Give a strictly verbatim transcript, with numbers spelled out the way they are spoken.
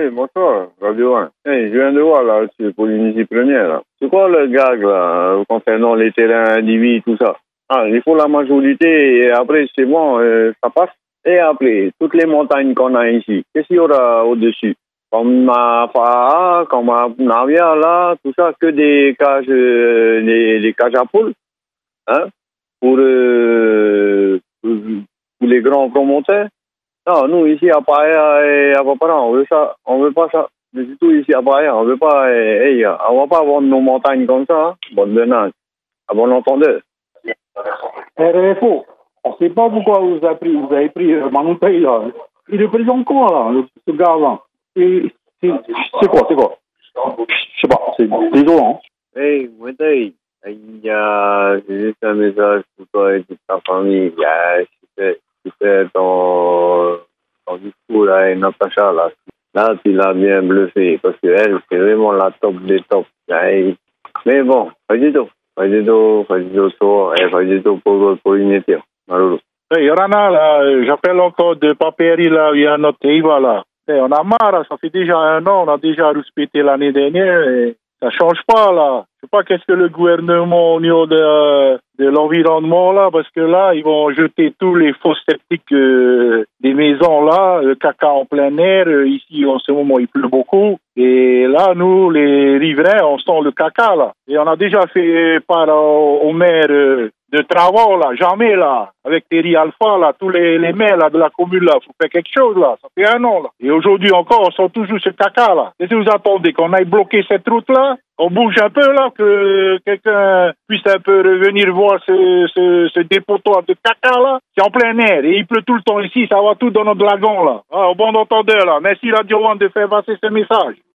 Oui, bonsoir, Radio un. Hey, je viens de voir là, sur Polynésie Première. Là. C'est quoi le gag là, concernant les terrains indivis, tout ça? Ah, il faut la majorité et après c'est bon, euh, ça passe. Et après, toutes les montagnes qu'on a ici, qu'est-ce qu'il y aura au-dessus? Comme à Fa'a, comme à Navia, là, tout ça, que des cages, euh, des, des cages à poules, hein, pour, euh, pour les grands promoteurs. Non, nous, ici, à Paia et à Papara, on veut ça, on veut pas ça. Mais du tout, ici, à Paia, on veut pas, hey, hey, on va pas vendre nos montagnes comme ça, hein, bonne benage, à bon entendeur. R F O, on ne sait pas pourquoi vous avez pris, vous avez pris euh, Manoutai, là. Il représente quoi, là, le, ce gars-là? Et c'est, c'est quoi, c'est quoi? Je sais pas, c'est désolant. Hey, Manoutai, il y a juste un message pour toi et toute ta famille. Il y a, c'était ton, ton discours, là, et Natacha, là. Là, tu l'as bien bluffé, parce qu'elle, c'est vraiment la top des tops. Mais bon, pas du tout. Pas du tout, pas du tout, et pas du tout pour, pour une été. Malheureux. Hey, Rana, là, j'appelle encore de Papéry, là, il y a notre Eva, là. Hey, on a marre, ça fait déjà un an, on a déjà respecté l'année dernière, et ça change pas, là. Je sais pas qu'est-ce que le gouvernement au niveau de, de l'environnement, là, parce que là, ils vont jeter tous les faux sceptiques euh, des maisons, là, le caca en plein air. Euh, ici, en ce moment, il pleut beaucoup. Et là, nous, les riverains, on sent le caca, là. Et on a déjà fait part au, au maire euh, de travaux, là, jamais, là, avec Terry Alpha, là, tous les, les maires, là, de la commune, là, faut faire quelque chose, là. Ça fait un an, là. Et aujourd'hui encore, on sent toujours ce caca, là. Qu'est-ce que vous attendez? Qu'on aille bloquer cette route-là? On bouge un peu, là, que quelqu'un puisse un peu revenir voir ce, ce, ce dépotoir de caca, là. C'est en plein air. Et il pleut tout le temps ici. Ça va tout dans notre lagon, là. Ah, au bon entendeur, là. Merci, Radio One, de faire passer ce message.